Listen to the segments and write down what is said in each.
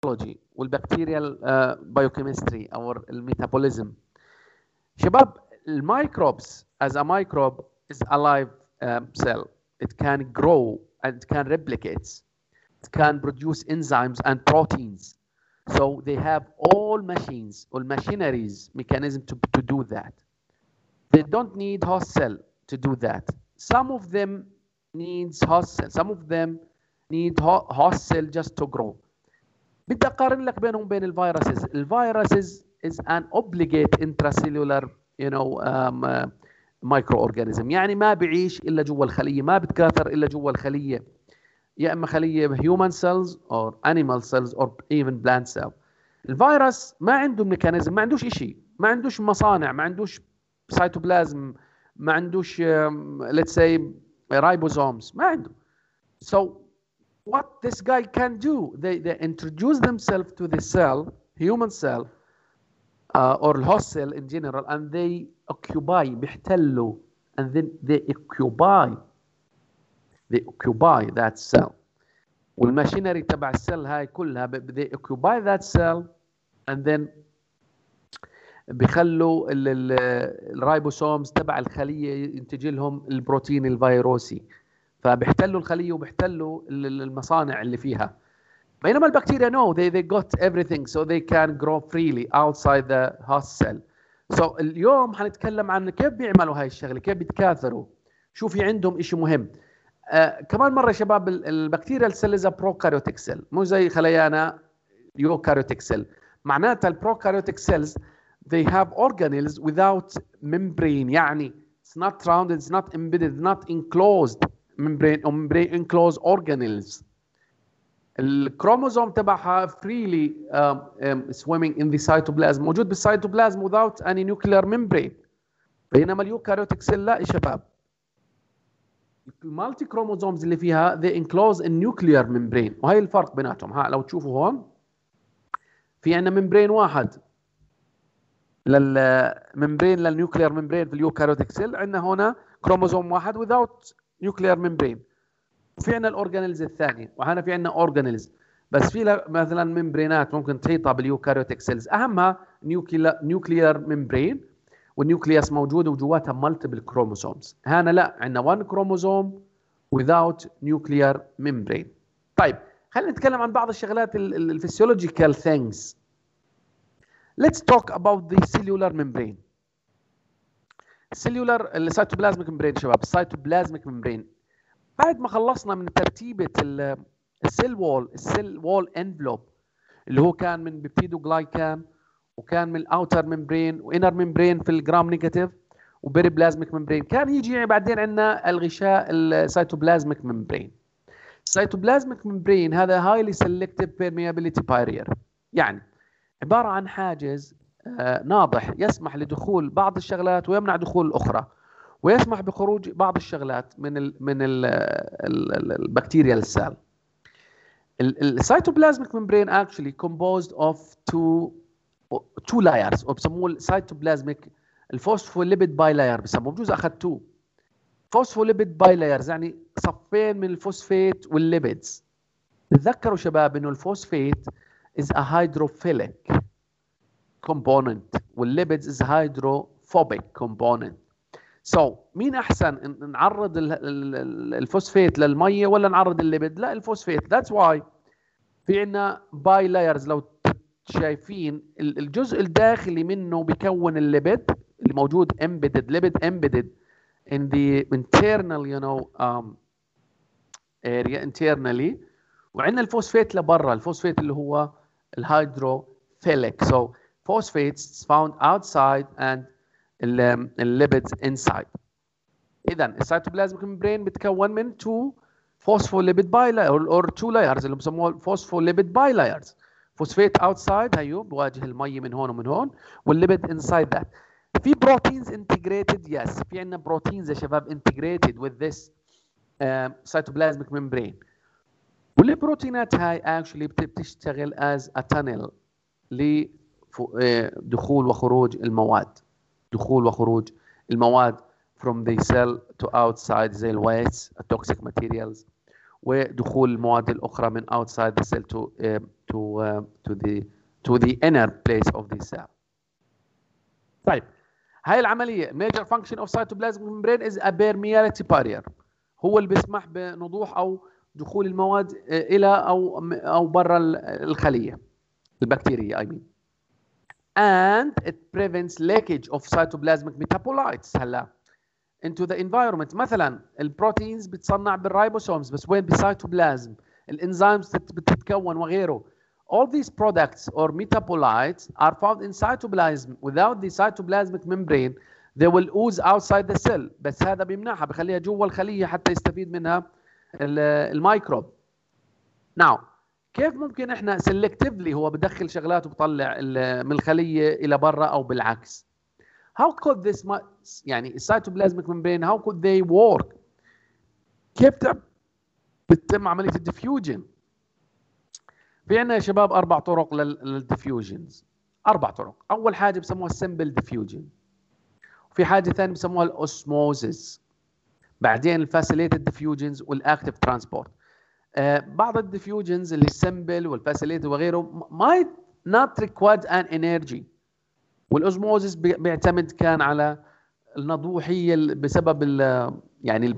والبكتيريال بايوكيمستري او الميتابوليزم. شباب الميكروبس as a microbe is a live cell. It can grow and it can replicate. It can produce enzymes and proteins. So they have all machines or machineries mechanism to do that. They don't need host cell to do that. Some of them needs host cell. Some of them need host cell just to grow. بدي أقارن لك بينهم وبين الفيروسز. الفيروسز is an obligate intracellular microorganism. يعني ما بيعيش إلا جوا الخلية، ما بتكاثر إلا جوا الخلية، يا إما خلية human cells or animal cells or even plant cell. الفيروس ما عنده ميكانيزم، ما عندوش إشي، ما عندوش مصانع، ما عندوش سيتوبلازم، ما عندوش let's say ribosomes، ما عنده. So what this guy can do, they introduce themselves to the cell, human cell or host cell in general, and they occupy بيحتلوا and then they occupy that cell. والماشينري تبع السيل هاي كلها they occupy that cell and then بيخلوا الرايبوسومز تبع الخلية ينتج لهم البروتين الفيروسي، فبيحتلوا الخلية وبيحتلوا المصانع اللي فيها. بينما البكتيريا no, they got everything so they can grow freely outside the host cell. So اليوم حنتكلم عن كيف بيعملوا هاي الشغلة، كيف بيتكاثروا، شو في عندهم إشي مهم. كمان مرة شباب البكتيريا السيل is a prokaryotic cell، مو زي خلايانا eukaryotic cell. معناتها البروكاريوتيك cells they have organelles without membrane، يعني it's not rounded, it's not embedded, not enclosed membrane or membrane enclosed organelles. الكروموزوم تبعها freely swimming in the cytoplasm، موجود بالسيتوبلازم without any nuclear membrane. بينما اليوكاريوتيك سيل لا يا شباب، المالتي كروموزومز اللي فيها they enclose a nuclear membrane، وهي الفرق بيناتهم. ها لو تشوفوا هون في عندنا ممبرين واحد للممبرين للنيوكلير ممبرين في اليوكاريوتيك سيل، عندنا هنا كروموزوم واحد without nuclear membrane. وفي عندنا الاورجانيلز الثانيه، وهنا في عندنا اورجانيلز بس في مثلا ممبرينات ممكن تحيطها باليوكاريوتيك سيلز، اهمها نيوكلير ممبرين والنيوكليوس موجود وجواتها مالتيبل كروموسومز. هنا لا، عندنا 1 كروموسوم without nuclear membrane. طيب خلينا نتكلم عن بعض الشغلات الفسيولوجيكال things. Let's talk about the cellular membrane. السيتوبلازميك ممبرين شباب، السيتوبلازميك ممبرين. بعد ما خلصنا من ترتيبة السيل وول انفلوب اللي هو كان من بيبتيدو جلايكان، وكان من الاوتر ممبرين وانر ممبرين في الجرام نيجاتيف وبيريبلازميك ممبرين، كان يجي بعدين عندنا الغشاء السيتوبلازميك ممبرين. السيتوبلازميك ممبرين هذا هايلي سيلكتيف بيرميابيليتي بارير، يعني عبارة عن حاجز ناضح يسمح لدخول بعض الشغلات ويمنع دخول الأخرى، ويسمح بخروج بعض الشغلات من البكتيريا للسيل. السيتوبلازميك ممبرين actually composed of two layers، وبسموه السيتوبلازميك الفوسفوليبيد باي لاير بسموه، بجوز أخذتوه. فوسفوليبيد باي لايرز يعني صفين من الفوسفيت والليبيدز. تذكروا شباب إنه الفوسفيت is a hydrophilic component والليبيدز is a hydrophobic component. So مين أحسن نعرض الفوسفيت للمية ولا نعرض الليبيد؟ لا الفوسفيت. That's why في عنا باي لايرز. لو شايفين الجزء الداخلي منه بيكون الليبيد اللي موجود embedded lipid embedded in the internal area internally، وعندنا الفوسفيت لبرا، الفوسفيت اللي هو الهيدروفيليك. So phosphates found outside and lipids inside. إذا السيتوبلازميك ممبرين بتكون من two phospholipid bilayers or two layers اللي بسموه phospholipid bilayers. فوسفيت outside هيو بواجه المية من هون ومن هون، والليبيد inside that. في proteins integrated yes، في عندنا proteins يا شباب integrated with this cytoplasmic membrane. والبروتينات هاي actually بتشتغل as a tunnel لدخول وخروج المواد، دخول وخروج المواد from the cell to outside زي الويست toxic materials، ودخول المواد الأخرى من outside the cell to to the inner place of the cell. طيب هاي العملية major function of cytoplasmic membrane is a permeability barrier، هو اللي بيسمح بنضوح أو دخول المواد إلى أو برا الخلية البكتيرية I mean. And it prevents leakage of cytoplasmic metabolites هلا into the environment. مثلا البروتينز بتصنع بالرايبوسومز بس وين بالسيتوبلازم، الانزيمز بتتكون وغيره. All these products or metabolites are found in cytoplasm. Without the cytoplasmic membrane they will ooze outside the cell. بس هذا بيمنعها، بخليها جوا الخلية حتى يستفيد منها الميكروب. Now كيف ممكن احنا selectively هو بدخل شغلات وبطلع من الخلية إلى برا أو بالعكس؟ How could this يعني cytoplasmic membrane how could they work؟ كيف بتتم عملية الديفيوجن؟ في عندنا يا شباب 4 طرق للديفيوجنز، 4 طرق. أول حاجة بسموها السمبل ديفيوجن، وفي حاجة ثانية بسموها الأوسموزيس، بعدين الفاسيليتد ديفيوجنز والأكتيف ترانسبورت. بعض الديفيوجنز اللي السمبل والفاسيليتد وغيره might not require an energy، والأوسموزيس بيعتمد كان على النضوحية بسبب يعني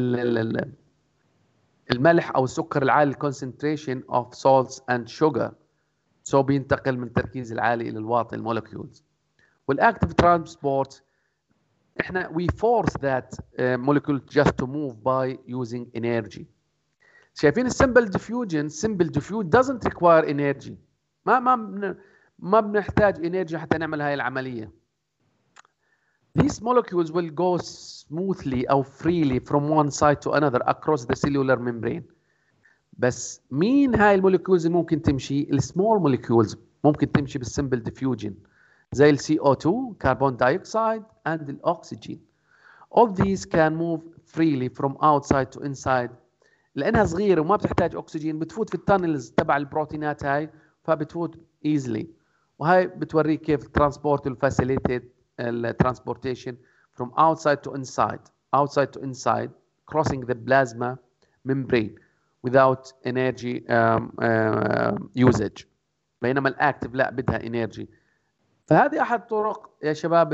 الملح أو السكر العالي concentration of salts and sugar، so بينتقل من التركيز العالي إلى الواطي المولكيولز. والأكتيف ترانسبورت إحنا we force that molecule just to move by using energy. شايفين السمبل ديفيوجن، simple diffusion doesn't require energy، ما بنحتاج energy حتى نعمل هاي العملية. These molecules will go smoothly أو freely from one side to another across the cellular membrane. بس مين هاي المولكيولز اللي ممكن تمشي؟ السمول مولكيولز ممكن تمشي بالسمبل ديفيوجن زي ال CO2 carbon dioxide and الأكسجين. All these can move freely from outside to inside. لأنها صغيرة وما بتحتاج أكسجين بتفوت في التانلز تبع البروتينات هاي، فبتفوت easily. وهاي بتوريك كيف transport facilitated transportation from outside to inside crossing the plasma membrane without energy usage. بينما الأكتف لا بدها energy. فهذه أحد طرق يا شباب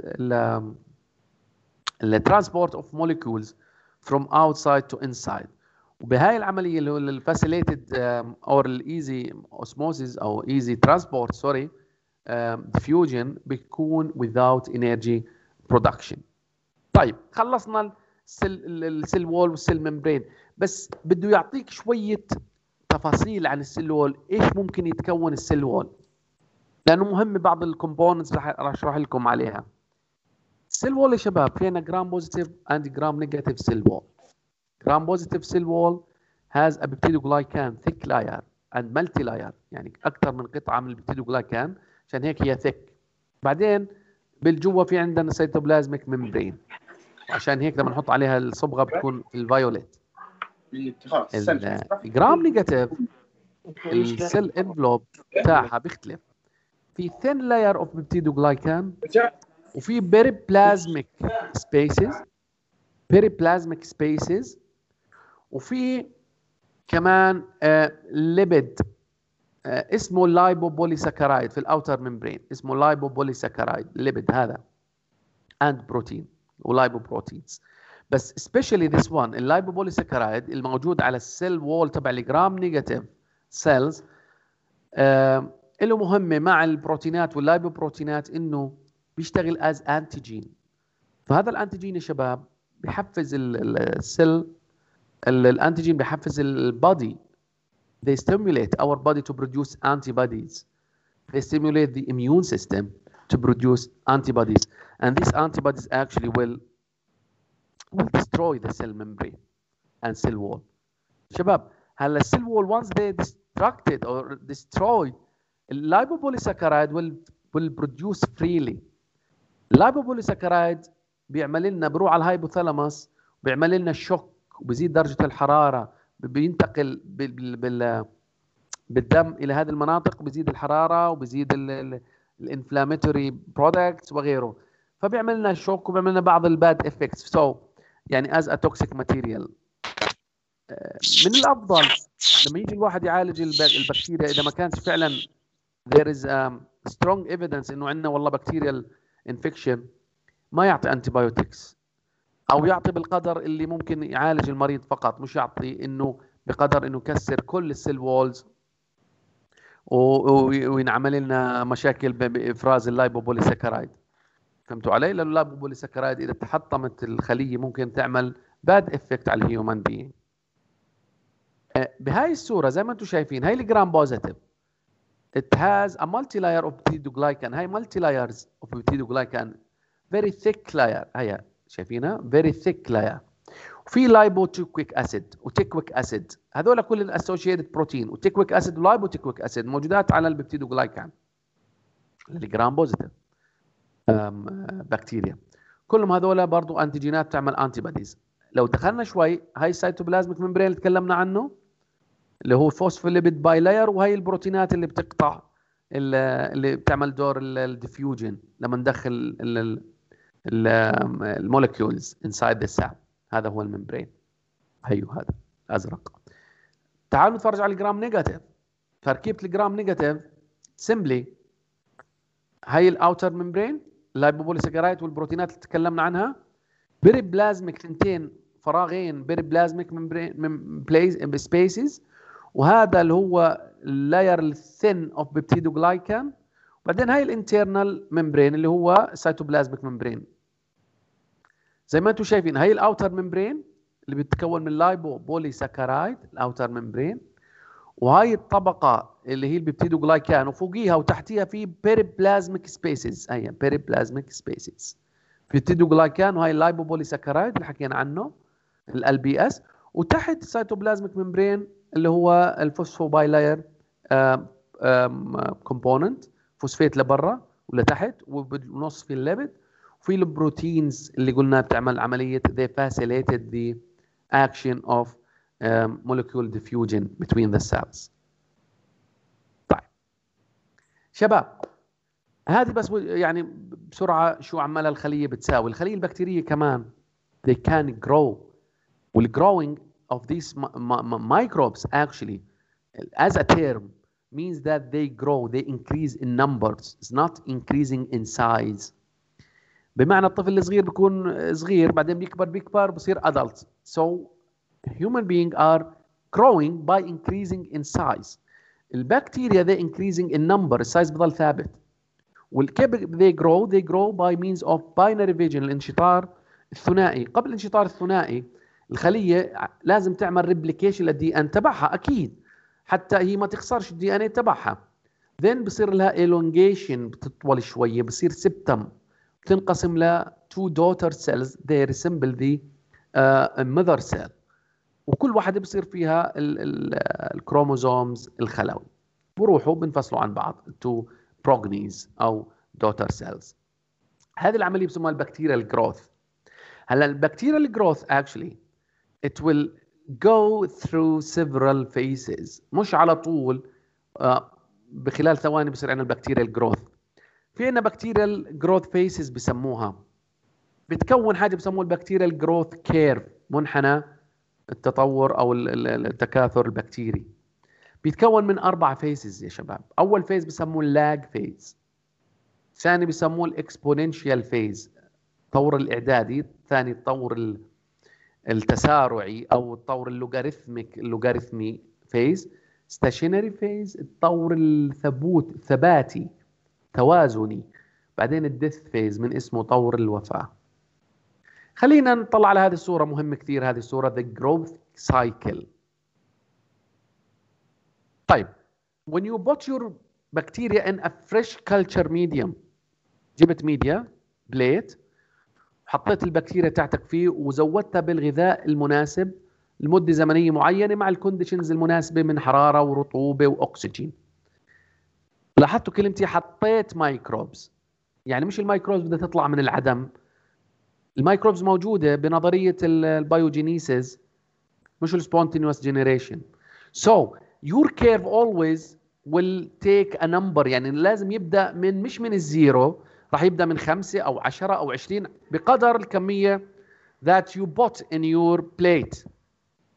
transport of molecules from outside to inside. وبهاي العملية اللي هو الفاسيليتد or الايزي osmosis أو easy transport diffusion بيكون without energy production. طيب خلصنا السيل وول والسيل ممبرين، بس بده يعطيك شوية تفاصيل عن السيل وول، ايش ممكن يتكون السيل وول، لأنه مهم بعض الكومبوننتس راح اشرح لكم عليها. السيل وول يا شباب في عندنا جرام بوزيتيف اند جرام نيجاتيف سيل وول. جرام بوزيتيف سيل وول has a peptidoglycan thick layer and multi layer، يعني أكثر من قطعة من البيبتيدوغلايكان، عشان هيك هي thick. بعدين بالجوا في عندنا سيتوبلازميك ممبرين، وعشان هيك لما نحط عليها الصبغة بتكون الفايوليت. الجرام نيجاتيف السيل انفلوب بتاعها بيختلف، في thin layer of peptidoglycan وفي periplasmic spaces وفي كمان ليبيد اسمه لايبوبوليساكرايد في الاوتر ممبرين، اسمه لايبوبوليساكرايد ليبيد هذا and بروتين ولايبوبروتينز. بس especially this one اللايبوبوليساكرايد الموجود على السيل وول تبع الجرام نيجاتيف سيلز له مهمه مع البروتينات واللايبوبروتينات انه بيشتغل از انتيجين. فهذا الانتيجين يا شباب بيحفز السيل، الانتيجين بيحفز البادي. They stimulate our body to produce antibodies. They stimulate the immune system to produce antibodies, and these antibodies actually will destroy the cell membrane and cell wall. شباب هلا cell wall once they destructed or destroyed, lipopolysaccharide will produce freely. lipopolysaccharide بيعمل لنا بروح على الهايبوثالاموس بيعمل لنا الشوك وبزيد درجة الحرارة، بينتقل بالدم إلى هذه المناطق، بزيد الحرارة وبزيد الانفلاماتوري برودكتس وغيره، فبيعمل لنا شوك وبيعمل لنا بعض الباد افكتس. يعني as a toxic material. من الافضل لما يجي الواحد يعالج البكتيريا اذا ما كانش فعلا there is strong evidence انه عندنا والله بكتيريال انفكشن، ما يعطي انتيبيوتكس، او يعطي بالقدر اللي ممكن يعالج المريض فقط، مش يعطي انه بقدر انه يكسر كل السيل وولز وينعمل لنا مشاكل بافراز اللايبوبوليساكرايد. فهمتوا علي؟ لانه اللايبوبوليساكرايد اذا تحطمت الخليه ممكن تعمل باد افكت على الهيومن بينج. بهاي الصوره زي ما انتم شايفين هاي الجرام بوزيتيف it has a multi layer of peptidoglycan. هاي multi layers of peptidoglycan very thick layer، هيا شايفينها very thick layer. وفي لايبوتيكويك اسيد وتيكويك اسيد، هذول كل الاسوشيتد بروتين، وتيكويك اسيد ولايبوتيكويك اسيد موجودات على البيبتيدوجلايكان الجرام بوزيتيف بكتيريا. كلهم هذول برضو انتيجينات بتعمل انتي بوديز. لو دخلنا شوي هاي السيتوبلازميك ممبرين اللي تكلمنا عنه اللي هو فوسفوليبيد باي لاير، وهي البروتينات اللي بتقطع اللي بتعمل دور الديفيوجن لما ندخل المولكيولز انسايد ذا سيل. هذا هو الممبرين. هيو هذا ازرق. تعالوا نتفرج على الجرام نيجاتيف. تركيبه الجرام نيجاتيف سمبلي هي الاوتر ممبرين اللايبوبوليساكرايد والبروتينات اللي تكلمنا عنها، بيريبلازميك ثنتين فراغين بيريبلازميك ممبرين سبيسز، وهذا اللي هو اللاير الثين اوف بيبتيدوجلايكان، وبعدين هاي الانترنال ممبرين اللي هو سيتوبلازميك ممبرين. زي ما انتم شايفين هاي الاوتر ممبرين اللي بتتكون من لايبوبوليساكرايد الاوتر ممبرين، وهاي الطبقه اللي هي البيبتيدوجلايكان، وفوقيها وتحتيها في بيريبلازميك سبيسز. هي بيريبلازميك سبيسز بيبتيدوجلايكان، وهي اللايبوبوليساكرايد اللي حكينا عنه ال بي اس، وتحت السيتوبلازميك ممبرين اللي هو الفوسفوبايلاير كومبوننت، فوسفيت لبرا ولتحت، وبالنص في الليبيد، وفي البروتينز اللي قلنا بتعمل عمليه they facilitated the action of molecule diffusion between the cells. طيب شباب هذه بس يعني بسرعه شو عمالها الخليه بتساوي. الخليه البكتيريه كمان they can grow، والgrowing of these microbes actually as a term means that they grow, they increase in numbers, it's not increasing in size. بمعنى الطفل الصغير بيكون صغير بعدين بيكبر بصير adult. So human beings are growing by increasing in size. البكتيريا they increasing in number، السايز بضل ثابت. والكيف they grow by means of binary division، الانشطار الثنائي. قبل الانشطار الثنائي الخليه لازم تعمل ريبليكيشن للدي ان تبعها اكيد حتى هي ما تخسرش الدي ان اي تبعها. then بصير لها elongation بتطول شويه، بصير سبتم، بتنقسم ل two daughter cells they resemble the mother cell، وكل واحده بصير فيها الكروموزومز الخلوي بروحوا بنفصلوا عن بعض to progenies او daughter cells. هذه العمليه بسموها البكتيريال جروث. هلا البكتيريال جروث actually it will go through several phases، مش على طول بخلال ثواني بصير عندنا البكتيريال جروث. في عندنا بكتيريال جروث فيسز بسموها، بتكون حاجه بسموها البكتيريال جروث كيرف، منحنى التطور او التكاثر البكتيري. بيتكون من 4 فيسز يا شباب. اول فيز بسموه اللاج فيز، ثاني بسموه الاكسبوننشال فيز التطور الاعدادي، ثاني التطور التسارعي او التطور اللوغاريثمي فيز، ستاشينري فيز التطور الثباتي توازني، بعدين الديث فيز من اسمه طور الوفاة. خلينا نطلع على هذه الصورة، مهمة كثير هذه الصورة the growth cycle. طيب when you put your bacteria in a fresh culture medium، جبت ميديا بليت حطيت البكتيريا تاعتك فيه وزودتها بالغذاء المناسب لمدة زمنية معينة مع الكونديشنز المناسبة من حرارة ورطوبة وأكسجين. لاحظتوا كلمتي حطيت مايكروبز، يعني مش المايكروبز بدها تطلع من العدم، المايكروبز موجودة بنظرية البايوجينيسيس مش السبونتينيوس جينيريشن. So your curve always will take a number، يعني لازم يبدأ مش من الزيرو، راح يبدأ من 5 أو 10 أو 20 بقدر الكمية that you put in your plate.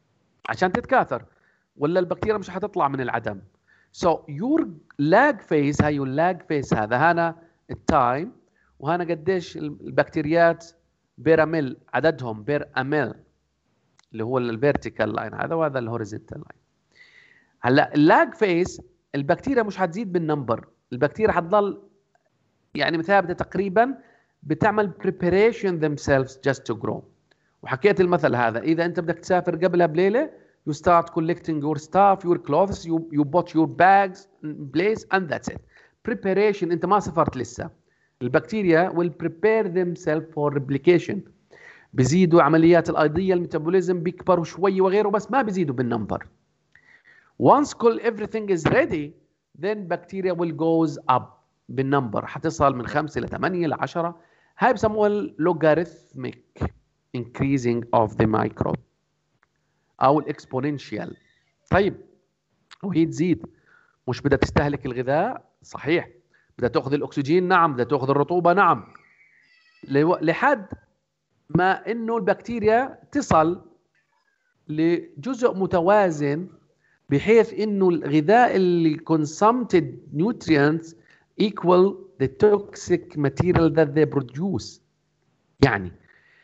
عشان تتكاثر، ولا البكتيريا مش حتطلع من العدم. So your lag phase هاي اللاج phase هنا التايم، وهنا قديش البكتيريات بير اميل عددهم بير اميل اللي هو الفيرتيكال لاين هذا، وهذا الهوريزونتال لاين. هلا اللاج فيز البكتيريا مش حتزيد بالنمبر، البكتيريا حتضل يعني ثابته تقريبا، بتعمل preparation themselves just to grow. وحكيت المثل هذا، اذا انت بدك تسافر قبلها بليله you start collecting your stuff, your clothes, you bought your bags in place and that's it. Preparation، انت ما سافرت لسه. البكتيريا will prepare themselves for replication، بيزيدوا عمليات الايضيه الميتابوليزم، بيكبروا شوي وغيره، بس ما بيزيدوا بالنمبر. Once everything is ready then bacteria will goes up بالنمبر، حتصل من 5 ل 8 ل 10. هاي بسموها logarithmic increasing of the microbe او الاكسبوننشال. طيب وهي تزيد مش بدها تستهلك الغذاء؟ صحيح. بدها تاخذ الاكسجين؟ نعم. بدها تاخذ الرطوبه؟ نعم. لحد ما انه البكتيريا تصل لجزء متوازن، بحيث انه الغذاء اللي consumed nutrients equal the toxic material that they produce. يعني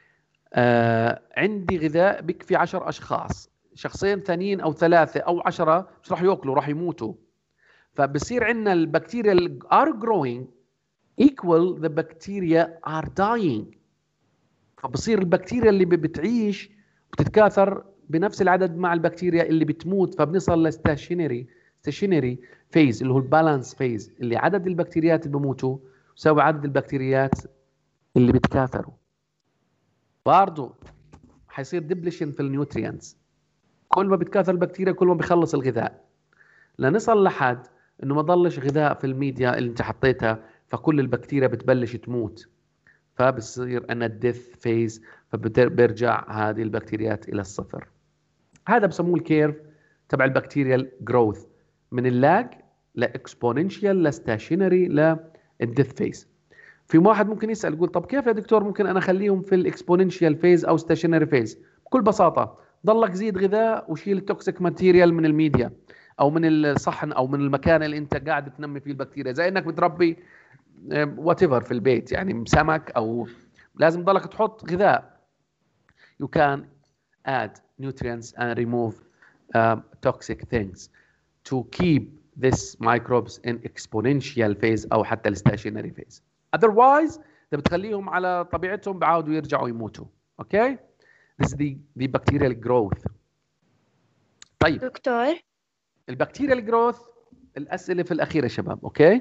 عندي غذاء بكفي 10 اشخاص، شخصين ثانيين او 3 او 10 مش راح ياكلوا، راح يموتوا. فبصير عندنا البكتيريا اللي are growing equal the bacteria are dying. فبصير البكتيريا اللي بتعيش بتتكاثر بنفس العدد مع البكتيريا اللي بتموت، فبنصل لستاشينري فيز اللي هو البالانس فيز، اللي عدد البكتيريات اللي بموتوا يساوي عدد البكتيريات اللي بتكاثروا. برضه حيصير ديبليشن في النيوتريانتس، كل ما بتكاثر البكتيريا كل ما بيخلص الغذاء، لنصل لحد انه ما ضلش غذاء في الميديا اللي انت حطيتها، فكل البكتيريا بتبلش تموت، فبصير أن الديث فيز، فبرجع هذه البكتيريات إلى الصفر. هذا بسموه الكيرف تبع البكتيريال جروث، من اللاج لاكسبوننشال لستاشينري للديث فيز. في واحد ممكن يسأل يقول طب كيف يا دكتور ممكن أنا أخليهم في الاكسبوننشال فيز أو ستاشينري فيز؟ بكل بساطة ضلك زيد غذاء وشيل التوكسيك ماتيريال من الميديا أو من الصحن أو من المكان اللي أنت قاعد تنمي فيه البكتيريا، زي إنك بتربي وات ايفر في البيت، يعني سمك او لازم تضلك تحط غذاء. You can add nutrients and remove toxic things to keep this microbes in exponential phase او حتى الستاشينري phase. Otherwise ده بتخليهم على طبيعتهم بعاودوا يرجعوا يموتوا. Okay? This is the bacterial growth. طيب دكتور البكتيريال جروث الاسئله في الاخير يا شباب. اوكي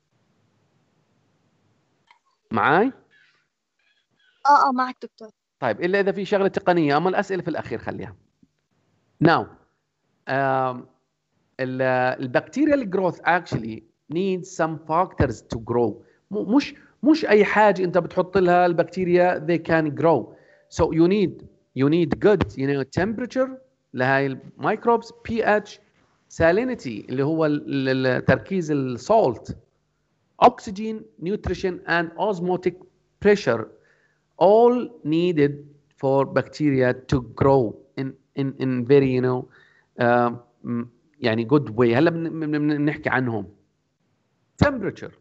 معاي؟ معك دكتور. طيب الا اذا في شغله تقنيه، اما الاسئله في الاخير خليها. Now البكتيريال جروث actually needs some factors to grow. مش اي حاجه انت بتحط لها البكتيريا they can grow. So you need good temperature لهاي الميكروبس، pH، salinity اللي هو تركيز السولت، oxygen, nutrition and osmotic pressure, all needed for bacteria to grow in very يعني good way. هلا بنحكي عنهم. Temperature.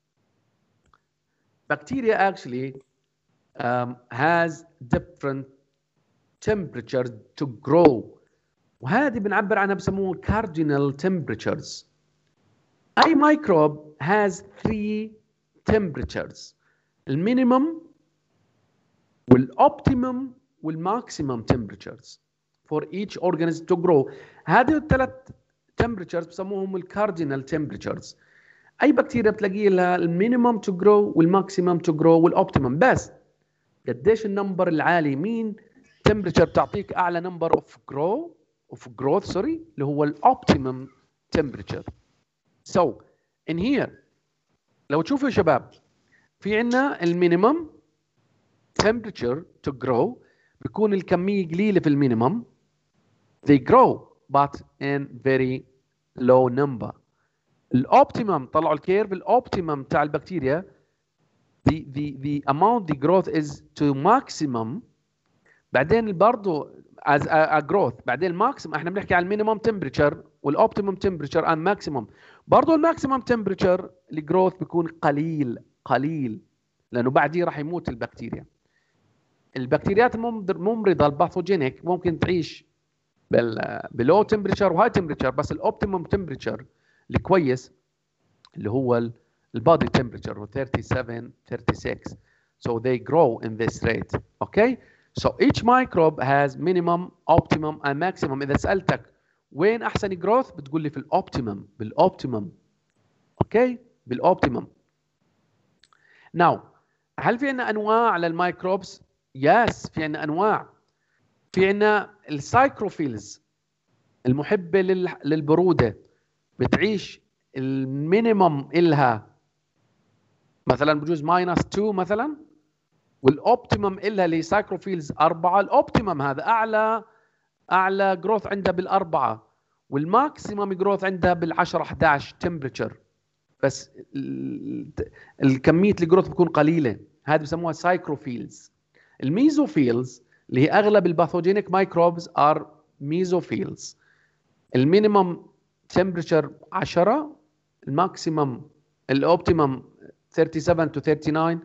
Bacteria actually has different temperatures to grow. وهذه بنعبر عنها بسموها cardinal temperatures. أي microbe has 3 temperatures: المينيمم والoptimum والماكسيمم temperatures for each organism to grow. هذه الثلاث temperatures بسموهم الكاردينال temperatures. أي بكتيريا بتلاقي لها المينيمم to grow والماكسيمم to grow والoptimum. بس قديش النمبر العالي، مين temperature بتعطيك أعلى number of growth اللي هو الoptimum temperature. So in here لو تشوفوا يا شباب في عندنا المينيمم temperature to grow بيكون الكمية قليلة في المينيمم، they grow but in very low number. الأوبتيمم طلعوا الكيرف، الأوبتيمم تاع البكتيريا the amount the growth is to maximum بعدين برضه as a growth. بعدين الماكسيمم احنا بنحكي عن المينيمم تمبريتشر والاوبتيمم تمبريتشر اند ماكسيمم. برضه الماكسيمم تمبريتشر الجروث بيكون قليل لانه بعديه راح يموت البكتيريا. البكتيريات الممرضه الباثوجينيك ممكن تعيش باللو تمبريتشر وهاي تمبريتشر، بس الاوبتيمم تمبريتشر الكويس اللي هو البادي تمبريتشر هو 37 36. So they grow in this rate. Okay? So each microbe has minimum, optimum and maximum. إذا سألتك وين أحسن growth بتقول لي في الأوبتيمم. بالأوبتيمم. Okay? بالأوبتيمم. Now هل في عندنا أنواع للميكروبس؟ Yes في عندنا أنواع. في عندنا السايكروفيلز المحبة للبرودة، بتعيش المينيمم إلها مثلا بجوز -2 مثلا، والاوبتيمم إلها لسايكروفيلز 4. الاوبتيمم هذا اعلى جروث عندها بال4، والماكسيمم جروث عندها بال10 11 تمبريتشر، بس الكميه الجروث بتكون قليله. هذه بسموها سايكروفيلز. الميزوفيلز اللي هي اغلب الباثوجينيك مايكروبز ار ميزوفيلز. المينيمم تمبريتشر 10، الماكسيمم الاوبتيمم 37 to 39،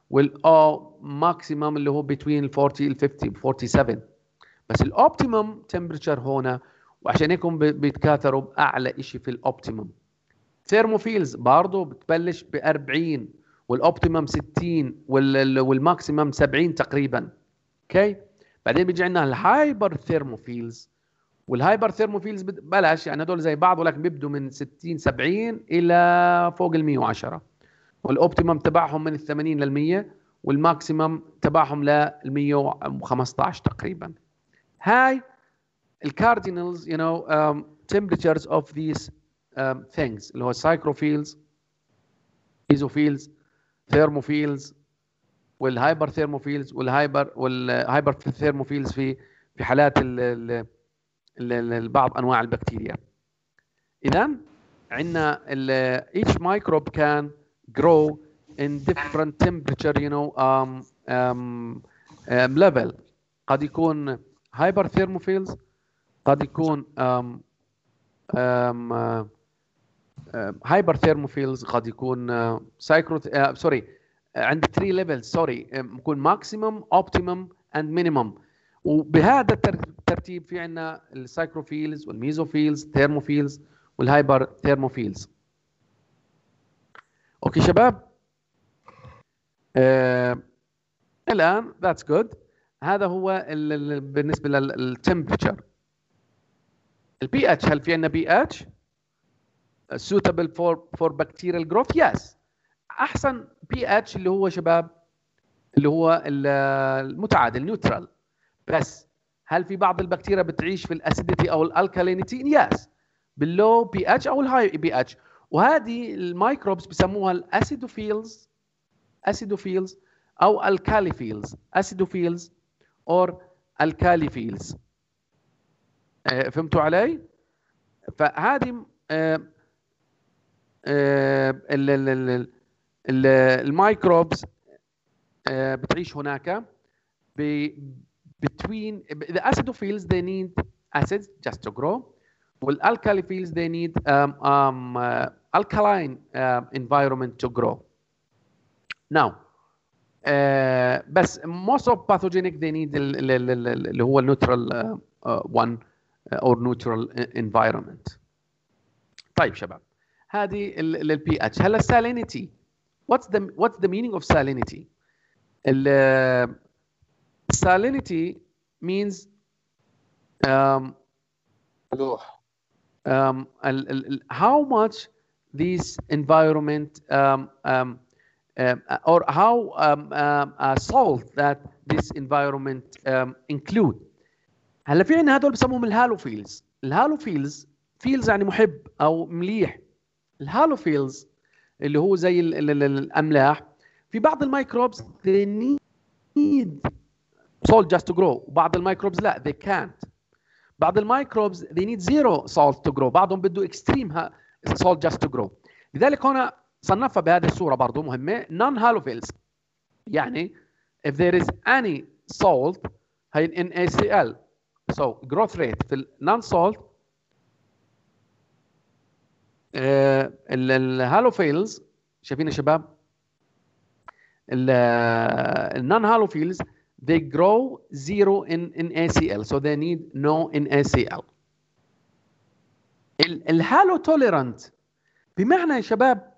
والماكسيمم اللي هو بين 40 ل 50 47. بس الاوبتيمم تمبريتشر هنا، وعشان هيك هم بيتكاثروا باعلى شيء في الاوبتيمم. ثيرموفيلز برضه بتبلش ب 40 والاوبتيمم 60 والماكسيمم 70 تقريبا. اوكي. بعدين بيجي عندنا الهايبر ثيرموفيلز، والهايبر ثيرموفيلز بلاش يعني هدول زي بعض، ولكن بيبدوا من 60 70 الى فوق ال 110، والاوبتيمم تبعهم من 80 لل 100، والماكسيمم تبعهم لل 115 تقريبا. هاي الكاردينالز temperatures of these things اللي هو سايكروفيلز، ايزوفيلز، ثيرموفيلز، والهايبر ثيرموفيلز والهايبر ثيرموفيلز في حالات بعض انواع البكتيريا. اذا عندنا each microbe can grow in different temperature level. قد يكون هايبر ثيرموفيلز، قد يكون هايبر ثيرموفيلز، قد يكون سوري عند 3 ليفلز، سوري بيكون ماكسيمم اوبتيمم اند مينيمم. وبهذا الترتيب في عندنا السايكروفيلز والميزوفيلز، ثيرموفيلز والهايبر ثيرموفيلز. اوكي شباب، الان ذاتس جود. هذا هو بالنسبه للتمبريتشر. البي اتش، هل في عندنا بي اتش suitable for bacterial growth؟ yes. احسن بي اتش اللي هو شباب اللي هو المتعادل نيوترال. بس هل في بعض البكتيريا بتعيش في الاسيديتي او الالكالينيتي؟ yes. باللو بي اتش او الهاي بي اتش. وهذه الميكروبس بسموها الاسيدوفيلز او الكاليفيلز، اسيدوفيلز اور الكاليفيلز. فهمتوا علي؟ فهذه الميكروبس بتعيش هناك between the acidophils they need acids just to grow, والalkalophils they need alkaline environment to grow. Now بس most of pathogenic they need اللي هو neutral one or neutral environment. طيب شباب، هذه البي اتش. هلا السالينيتي، what's the meaning of salinity؟ salinity means how much this environment or how salt that this environment include. هلا في عندنا هذول بسموهم الهالوفيلز. الهالوفيلز فيلز يعني محب او مليح. الهالوفيلز اللي هو زي الاملاح. في بعض الميكروبس they need salt just to grow، وبعض الميكروبس لا they can't. بعض الميكروبس they need zero salt to grow، بعضهم بده extreme salt just to grow. لذلك هنا صنفها بهذه الصورة برضو مهمة non halophils. يعني if there is any salt هي ال NaCl. So growth rate في non salt الهالوفيلز شايفين يا شباب non halophiles they grow zero in NaCl, so they need no NaCl. الهالو توليرانت بمعنى يا شباب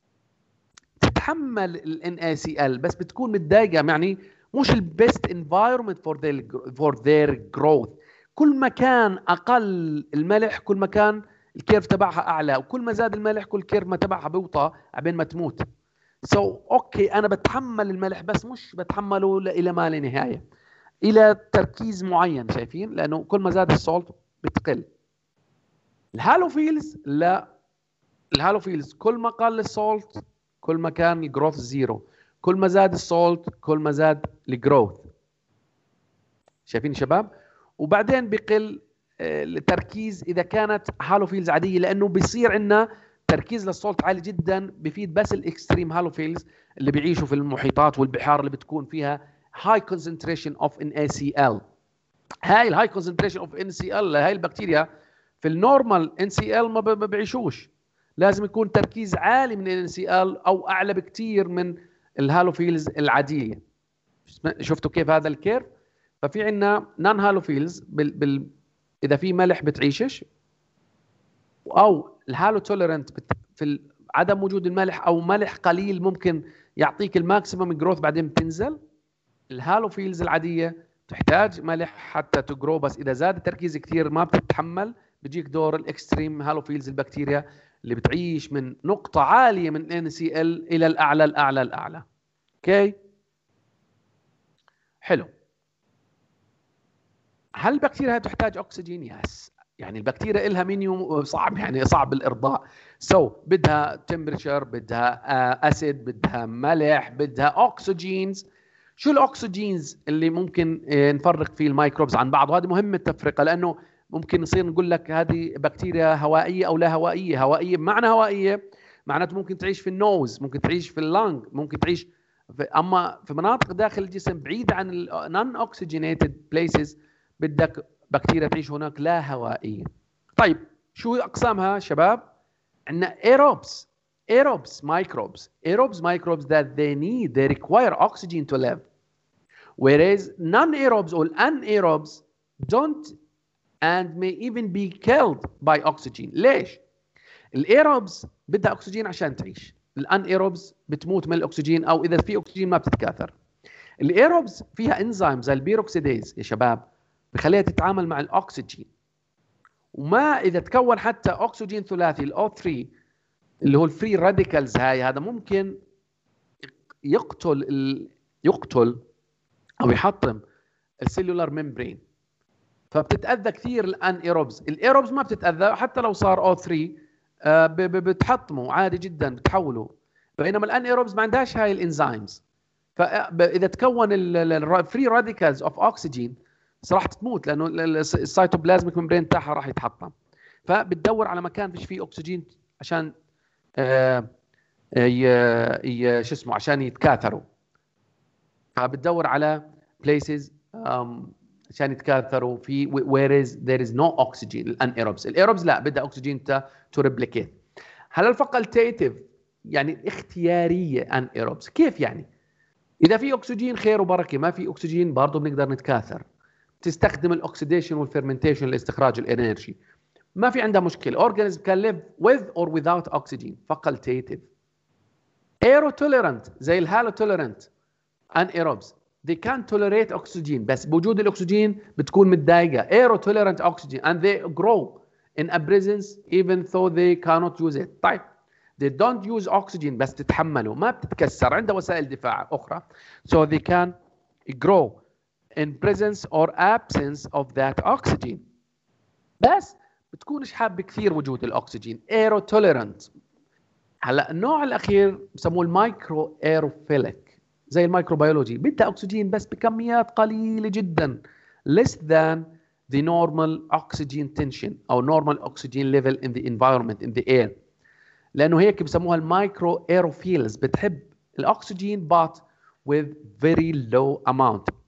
تتحمل ال NaCl بس بتكون متضايقه، يعني مش البيست environment for their growth. كل ما كان اقل الملح كل ما كان الكيرف تبعها اعلى، وكل ما زاد الملح كل كيرف ما تبعها بيوطى عبين ما تموت. اوكي انا بتحمل الملح بس مش بتحمله الى ما لا نهايه، الى تركيز معين، شايفين؟ لانه كل ما زاد السولت بتقل. الهالوفيلز لا، الهالوفيلز كل ما قل السولت كل ما كان الجروث زيرو، كل ما زاد السولت كل ما زاد الجروث. شايفين شباب؟ وبعدين بقل التركيز اذا كانت هالوفيلز عاديه، لانه بيصير عندنا تركيز للسولت عالي جدا، بفيد بس الاكستريم هالوفيلز اللي بيعيشوا في المحيطات والبحار اللي بتكون فيها high concentration of NaCl. هاي الهاي concentration of NaCl هاي البكتيريا في النورمال NaCl ما بيعيشوش، لازم يكون تركيز عالي من NaCl او اعلى بكتير من الهالوفيلز العاديه. شفتوا كيف هذا الكيرف؟ ففي عندنا نون هالوفيلز اذا في ملح بتعيشش، او الهالو توليرنت في عدم وجود الملح او ملح قليل ممكن يعطيك الماكسيمم جروث بعدين بتنزل. الهالوفيلز العاديه تحتاج ملح حتى تجرو، بس اذا زاد التركيز كثير ما بتتحمل، بيجيك دور الاكستريم هالوفيلز البكتيريا اللي بتعيش من نقطه عاليه من NaCl الى الاعلى الاعلى الاعلى. اوكي حلو. هل البكتيريا تحتاج اكسجين؟ يس، يعني البكتيريا لها منيو صعب، يعني صعب الارضاء. بدها تمبريتشر، بدها اسيد، بدها ملح، بدها اكسجينز. شو الاكسجينز اللي ممكن نفرق فيه الميكروبز عن بعض؟ وهذه مهمه التفرقه، لانه ممكن نصير نقول لك هذه بكتيريا هوائيه او لا هوائيه. هوائيه بمعنى هوائيه معناته ممكن تعيش في النوز، ممكن تعيش في اللنج، ممكن تعيش اما في مناطق داخل الجسم بعيده عن النون اوكسجينيتد بليسز بدك بكتيريا تعيش هناك لا هوائيه. طيب شو اقسامها شباب؟ عندنا aerobes microbes that they require oxygen to live, whereas non-aerobes or anaerobes don't and may even be killed by oxygen. ليش؟ الايروبز بدها اكسجين عشان تعيش، الانايروبز بتموت من الاكسجين، او اذا في اكسجين ما بتتكاثر. الايروبز فيها انزيم زي البيروكسيديز يا شباب بخليها تتعامل مع الاكسجين، وما اذا تكون حتى اكسجين ثلاثي ال O3 اللي هو الفري راديكالز، هذا ممكن يقتل او يحطم السيلولار ممبرين، فبتتاذى كثير الانايروبز. الايروبز ما بتتاذى، حتى لو صار O3 بتحطمه عادي جدا، بتحوله. بينما الانايروبز ما عندهاش هاي الانزيمز، فاذا تكون الفري راديكالز اوف اوكسجين راح تموت، لانه السيتوبلازميك ممبرين تاعها راح يتحطم. فبتدور على مكان فيش فيه اكسجين عشان شو اسمه عشان يتكاثروا، فبتدور على places عشان يتكاثروا في where there is no oxygen. الايروبز لا، بدها اكسجين to replicate. هل الفاكولتيتيف يعني الاختياريه انايروبز كيف؟ يعني اذا في اكسجين خير وبركه، ما في اكسجين برضه بنقدر نتكاثر. تستخدم الاكسيديشن والفيرمنتيشن لاستخراج الانرجي، ما في عندها مشكله. organism can live with or without oxygen. facultative. aerotolerant زي الهالوتوليرنت anaerobes they can't tolerate oxygen، بس بوجود الاكسجين بتكون متضايقه. aerotolerant oxygen and they grow in a presence even though they cannot use it. طيب they don't use oxygen بس تتحمله، ما بتتكسر، عندها وسائل دفاع اخرى، so they can grow in presence or absence of that oxygen. بس بتكونش حابه كثير وجود الاكسجين. aerotolerant. هلا النوع الاخير بسموه المايكرو ايروفيليك، زي الميكروبيولوجي، بدها اكسجين بس بكميات قليله جدا less than the normal oxygen tension او normal oxygen level in the environment in the air. لانه هيك بسموها المايكرو ايروفيلز، بتحب الاكسجين but with very low amount.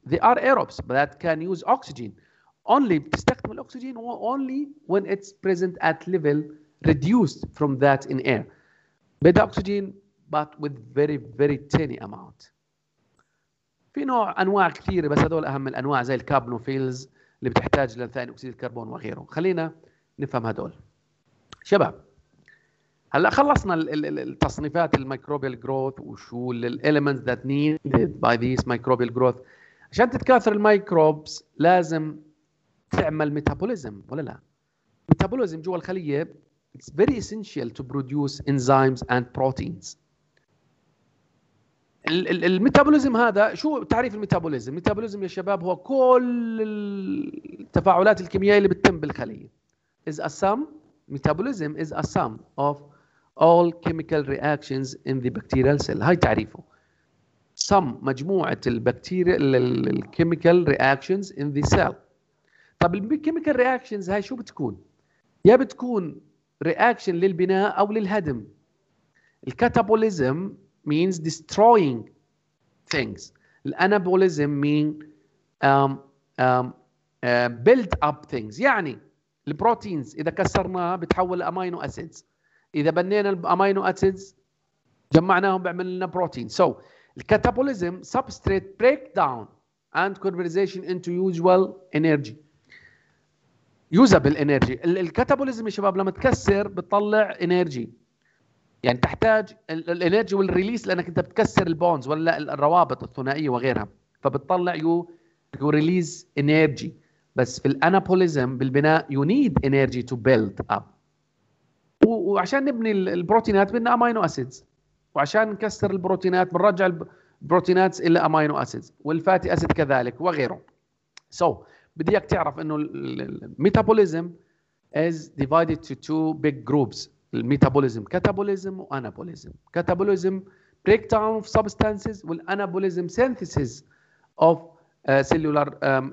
they are aerobes that can use oxygen. Only بتستخدم الأكسجين only when it's present at level reduced from that in air. بدها أكسجين but with very very tiny amount. في أنواع كثيرة بس هذول أهم الأنواع زي الكاربونوفيلز اللي بتحتاج لثاني أكسيد الكربون وغيره. خلينا نفهم هذول. شباب هلا خلصنا التصنيفات الميكروبيال جروث وشو الاليمنتس ذات نيدد باي ذيس ميكروبيال جروث. عشان تتكاثر الميكروبس لازم تعمل ميتابوليزم ولا لا؟ ميتابوليزم جوا الخليه it's very essential to produce enzymes and proteins. الميتابوليزم هذا شو تعريف الميتابوليزم؟ الميتابوليزم يا شباب هو كل التفاعلات الكيميائيه اللي بتتم بالخليه. is a sum metabolism is a sum of all chemical reactions in the bacterial cell. هاي تعريفه. sum مجموعة البكتيريا الكيميكال reactions in the cell. طب الكيميكال reactions هاي شو بتكون؟ يا بتكون reaction للبناء أو للهدم. الكاتابوليزم means destroying things. الانابوليزم mean build up things. يعني البروتينز إذا كسرناها بتحول لأمينو أسيدز. إذا بنينا الأمينو أسيدز جمعناهم بيعمل لنا بروتين. So الكاتابوليزم substrate breakdown and conversion into usual energy. usable energy. الكاتابوليزم يا شباب لما تكسر بتطلع انرجي. يعني تحتاج الانرجي والريليس لانك انت بتكسر البونز ولا الروابط الثنائيه وغيرها فبتطلع يو ريليز انرجي. بس في الانابوليزم بالبناء you need energy to build up. وعشان نبني البروتينات بدنا امينو اسيدز وعشان نكسر البروتينات بنرجع البروتينات الى امينو اسيدز والفاتي اسيد كذلك وغيره. So بدي اياك تعرف انه الميتابوليزم is divided to two big groups. الميتابوليزم كاتابوليزم وانابوليزم. كاتابوليزم breakdown of substances والانابوليزم synthesis of cellular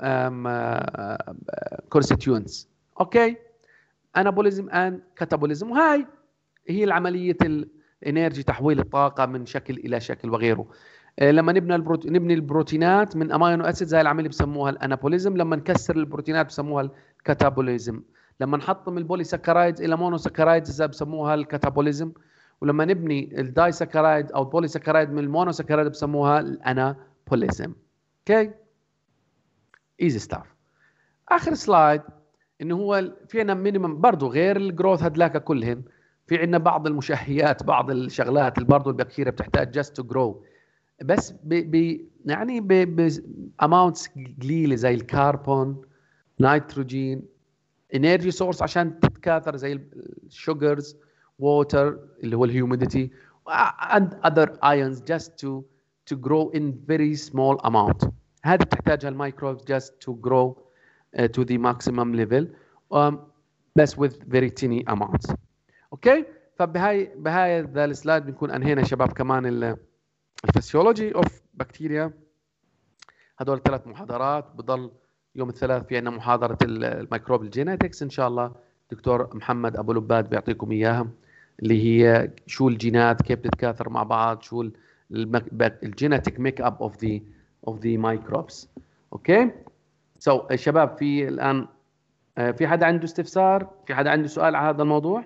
constituents. اوكي انابوليزم اند كاتابوليزم وهاي هي العمليه الانرجي تحويل الطاقه من شكل الى شكل وغيره. لما نبني البروتينات من امينو اسيدز هاي العمليه بسموها الانابوليزم. لما نكسر البروتينات بسموها الكاتابوليزم. لما نحطم البوليساكرايدز الى مونوساكرايدز بسموها الكاتابوليزم. ولما نبني الدايساكرايد او البوليساكرايد من المونوساكرايد بسموها الانابوليزم. اوكي ايزي ستاف. اخر سلايد انه هو في عندنا مينيمم برضه غير الجروث هدلاك كلهن في عندنا بعض المشهيات بعض الشغلات اللي برضه البكتيريا بتحتاج جاست تو جرو بس يعني اماونتس قليله زي الكربون نيتروجين انرجي سورس عشان تتكاثر زي الشوجرز ووتر اللي هو الهيوميديتي and other ions just to grow in very small amount. هذه بتحتاجها الميكروبس just to grow to the maximum level بس with very tiny amounts. اوكي فبهاي السلايد بنكون انهينا شباب كمان الفسيولوجي اوف بكتيريا. هدول 3 محاضرات. بضل يوم الثلاث في عندنا محاضره الميكروب الجينيتكس ان شاء الله دكتور محمد ابو لباد بيعطيكم اياها اللي هي شو الجينات كيف بتتكاثر مع بعض شو الجينيتك ميك اب اوف ذا مايكروبس. اوكي سو شباب في الان في حدا عنده استفسار في حدا عنده سؤال على هذا الموضوع؟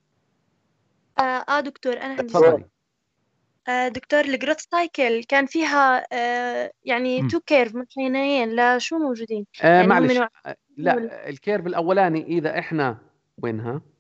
دكتور انا عندي تفضلي. دكتور الجروث سايكل كان فيها يعني تو كيرف متحينين لشو موجودين؟ يعني معلش لا الكيرف الاولاني اذا احنا وينها